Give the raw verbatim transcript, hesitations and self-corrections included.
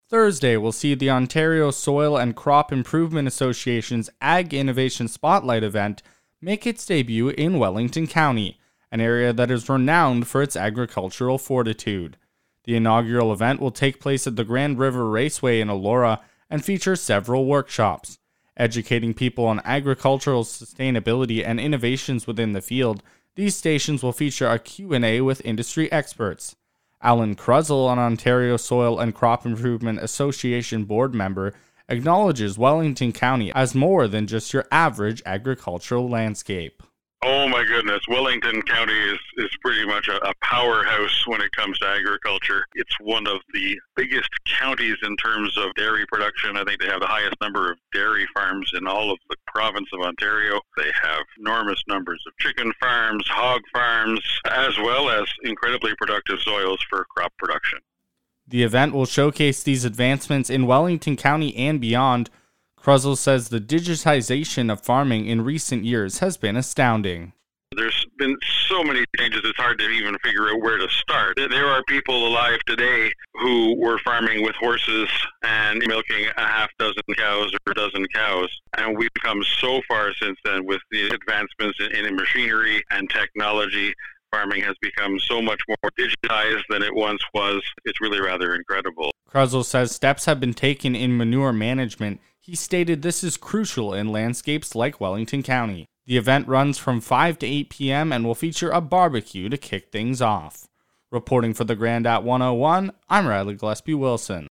Thursday will see the Ontario Soil and Crop Improvement Association's Ag Innovation Spotlight event make its debut in Wellington County, an area that is renowned for its agricultural fortitude. The inaugural event will take place at the Grand River Raceway in Elora and feature several workshops. Educating people on agricultural sustainability and innovations within the field, these stations will feature a Q and A with industry experts. Alan Kruszel, an Ontario Soil and Crop Improvement Association board member, acknowledges Wellington County as more than just your average agricultural landscape. Oh my goodness, Wellington County is, is pretty much a, a powerhouse when it comes to agriculture. It's one of the biggest counties in terms of dairy production. I think they have the highest number of dairy farms in all of the province of Ontario. They have enormous numbers of chicken farms, hog farms, as well as incredibly productive soils for crop production. The event will showcase these advancements in Wellington County and beyond. Kruszel says the digitization of farming in recent years has been astounding. There's been so many changes, it's hard to even figure out where to start. There are people alive today who were farming with horses and milking a half dozen cows or a dozen cows. And we've come so far since then with the advancements in, in machinery and technology. Farming has become so much more digitized than it once was. It's really rather incredible. Kruszel says steps have been taken in manure management. He stated this is crucial in landscapes like Wellington County. The event runs from five to eight p.m. and will feature a barbecue to kick things off. Reporting for the Grand at one oh one, I'm Riley Gillespie Wilson.